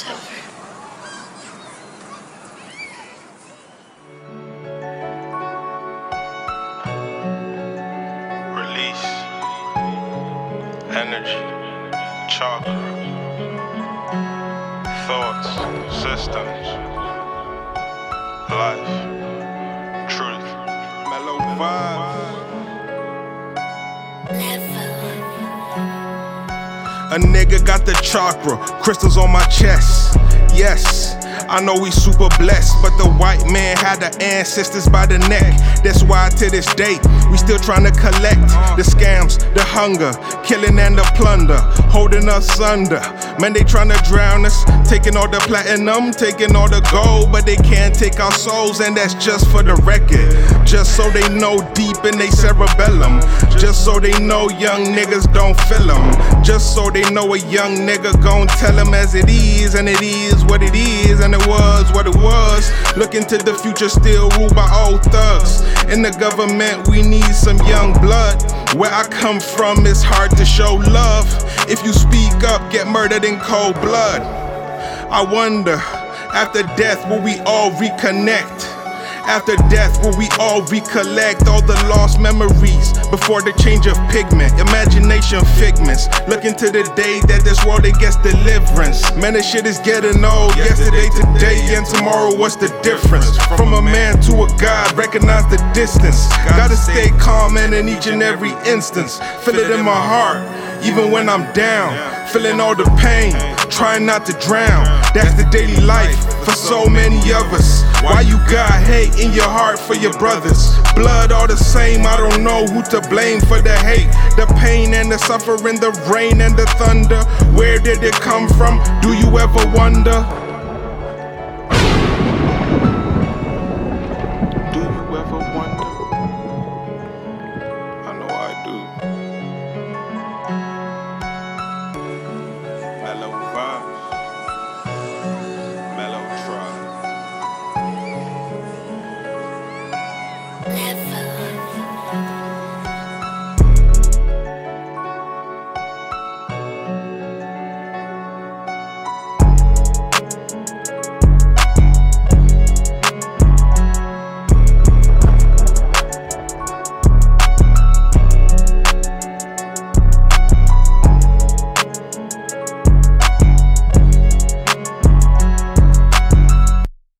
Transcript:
it's over. Release, energy, chakra, thoughts, systems, life, truth, mellow vibes. A nigga got the chakra, crystals on my chest. Yes, I know we super blessed, but the white man had the ancestors by the neck. That's why to this day, we still trying to collect the scams, the hunger, killing and the plunder, holding us under. Man, they trying to drown us, taking all the platinum, taking all the gold, but they can't take our souls, and that's just for the record. Just so they know deep in they cerebellum, just so they know young niggas don't feel them, just so they know a young nigga gon' tell them as it is, and it is what it is, and it was what it was. Looking to the future, still ruled by old thugs. In the government, we need some young blood. Where I come from, it's hard to show love. If you speak up, get murdered in cold blood. I wonder, after death, will we all reconnect? After death, will we all recollect all the lost memories before the change of pigment? Imagination figments, looking to the day that this world it gets deliverance. Man, this shit is getting old. Yesterday, today, and tomorrow, what's the difference? From a man to a god, recognize the distance. Gotta stay calm, man, in each and every instance. Feel it in my heart, even when I'm down. Feeling all the pain, trying not to drown. That's the daily life for so many of us. Why you got hate in your heart for your brothers? Blood all the same, I don't know who to blame for the hate. The pain and the suffering, the rain and the thunder. Where did it come from? Do you ever wonder?